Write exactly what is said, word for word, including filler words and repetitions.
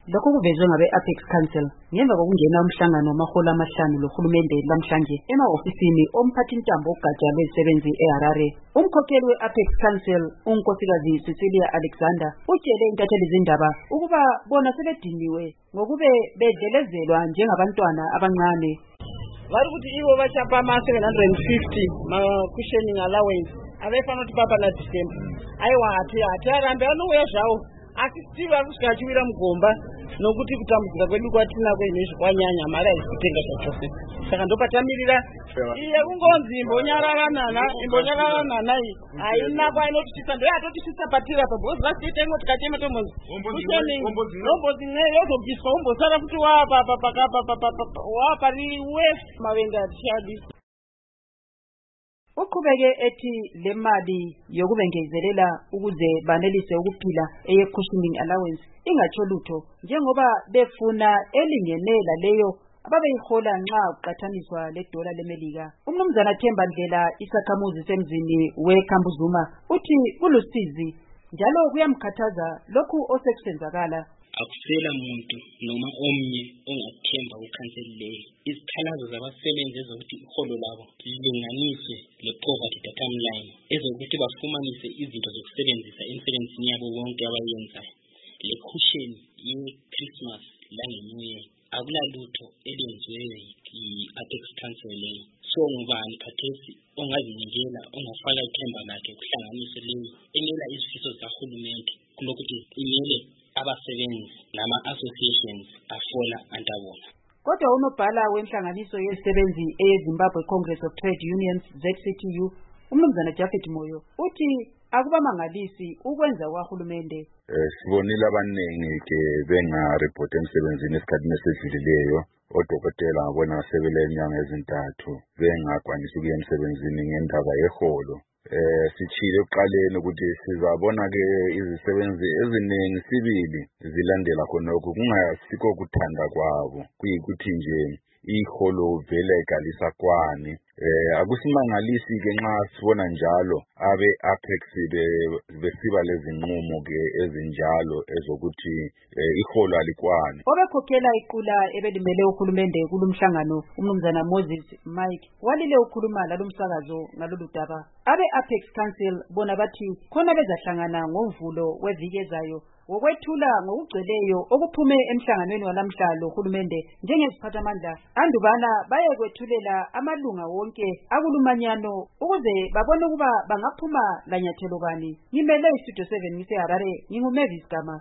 Lokho kuvezwe ngabe-Apex Council ngemva kokungena umhlangano wamaholo amahlanu lohulumende lamhlanje ema-ofisini omphathintambo ogatsha lwezisebenzi eHarare. Umkhokheli we-Apex Council, unkosikazi Cecilia Alexander, utshele intatheli zindaba ukuba bona sebediniwe ngokube bedlelezelwa njengabantwana abancane. Vari kuti ivo vachapa ma seven hundred fifty ma cushioning allowance avefana kuti papa na December. Aiwa hati hati arambe anouya zvavo asi tiva kusvika achiwira mugomba nokuti kutambudzika kwedu kwatinako inezvi kwanyanya mari haisi kutenga zvachose. Saka ndopatamirira iye kungonzi imbonyararanana imbonyararanana iyi haina kwainotisvitsa ndoyatotisvitsa patira pa bhozi rasitengo tikatema tomonzi rombodzi yozobviswa umbosara kuti wapari west mavenga atishadi. Uqhubeke ethi le mali yokubengezelela ukuze banelise ukuphila eye-cushioning allowance ingatsho lutho njengoba befuna elingene laleyo ababeyihola nxa uqathaniswa ledola lemelika. Umnumzana Themba Ndlela, isakhamuzi semzini weKhambuzuma, uthi kulusizi njalo kuyamkhathaza lokhu osekusenzakala. Akusela muntu noma omnye ongathemba ukhanseli leyo. Izikhalazo zabasebenzi ezokuthi iholo labo lilinganiswe le-poverty data line ezokuthi bafumanise izinto zokusebenzisa emsebenzini yabo bonke abayenzayo. Le cushion ye-Christmas lange-New Year akulalutho elenziwe yi-Apex Council leyo. So ngubani khathesi ongazinikela ongafaka ithemba lakhe kuhlanganiso leyo enela izifiso zikahulumende kulokuthi imele abasebenzi nama-associations afola antabona. Kodwa unobhala wenhlanganiso yezisebenzi eyeZimbabwe Congress of Trade Unions Z C T U, umnumzana Japhet Moyo, uthi akubamangalisi ukwenza kwahulumende. Eh sibonile abaningi ke benga-report emsebenzini esikhathini esedlulileyo. Odokotela ngabona sebele inyanga ezintathu bengakwanisa ukuya emsebenzini ngendaba yeholo. Eh sichile uqaleni ukuthi sizabona ke izisebenzi eziningi sibili zilandela khonokho kungasikho kuthanda kwabo kuyikuthi nje iholo vele kalisa kwani. Eh akusimangalisi ke nxa sibona njalo abe Apex besiba lezinqumo ke ezinjalo ezokuthi iholo alikwani. Obekhokhela iqula ebelimele uhulumende kulumhlangano umnumzana Moses Mike walile ukhuluma lalomsakazo ngalolu daba. Abe Apex Council bona bathi khona bezahlangana ngoMvulo weviki ezayo wokwethula ngokugcweleyo okuphume emhlanganweni walamhlalo uhulumende njengeziphathamandla andubana baye kwethulela amalunga wonke akulumanyano ukuze babone ukuba bangaphuma lanyathelo bani. Ngimele iStudio seven ngiseHarare, nginguMavis Gama.